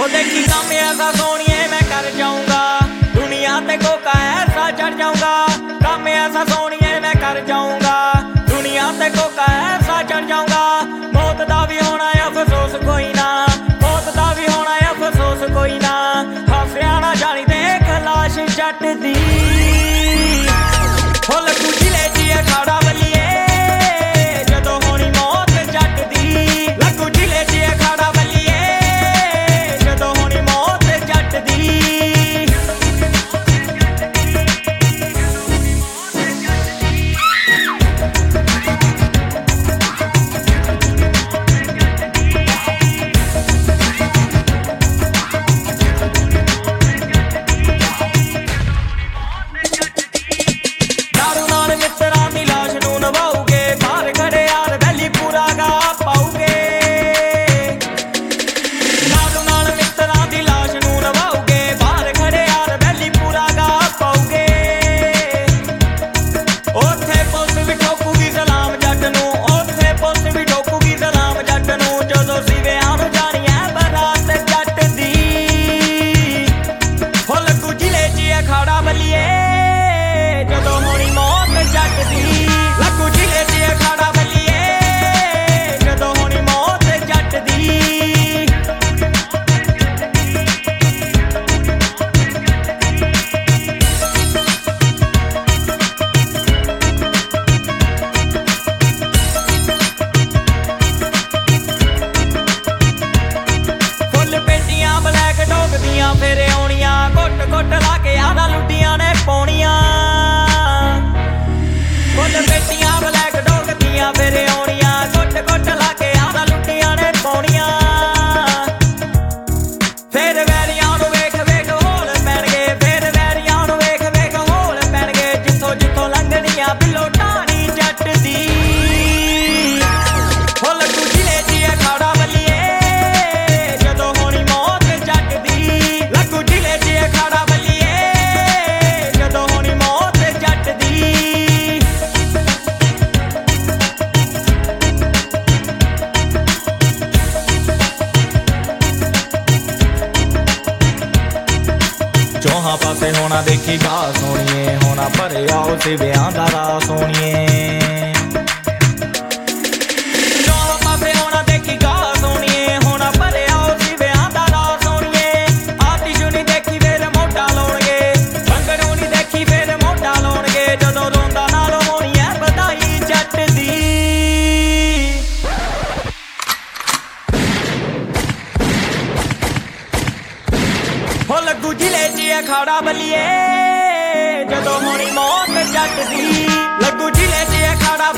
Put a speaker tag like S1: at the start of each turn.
S1: देखी काम ऐसा सोनिए मैं कर जाऊंगा, दुनिया ते कोका ऐसा चढ़ जाऊंगा। काम ऐसा सोनिए मैं कर जाऊंगा, दुनिया ते कोका ऐसा चढ़ जाऊंगा। मौत दा भी होना अफसोस कोई ना, मौत दा भी होना अफसोस कोई ना। हासिया ना जानी देख लाश जट दी, हो लगू जिले च अखाड़ा बलिए जदों होनी मौत जट दी। लगू जिले च अखाड़ा बलिए जदों होनी मौत जट दी। फेरे आउणियां घुट घुट ला के आदा लुटियां ने पौणियां। फुल बेटियां ब्लैक डॉग दियां फेरे आउणियां घुट घुट ला के आदा लुटियां ने पौणियां। फेर वैरियां नूं वेख वेख होल पैणगे, फेर वैरियां नूं वेख वेख होल पैणगे। जिथों जिथों लंघणियां बिलो ढाणी जट दी, हो लगू जिले च अखाड़ा बलिए जदों होनी मौत जट दी। लगू जिले च अखाड़ा बलिए जदों होनी मौत जट दी। चौहां पासे होना देखी गा सोनिए, होना भरिया उस विआह दा राह सोनिए। चौहां पासे होना देखी गा सोनिए, होना भरिया उस विआह दा राह सोनिए। आतिश नी देखी फिर मोढा लाउणगे, भंगड़ू नी देखी फिर मोढा लाउणगे। जदों रोंदा नाल होनी है बधाई जट दी, हो लगू जिले च अखाड़ा बलिए जदों होनी मौत जट दी। लगू जिले च अखाड़ा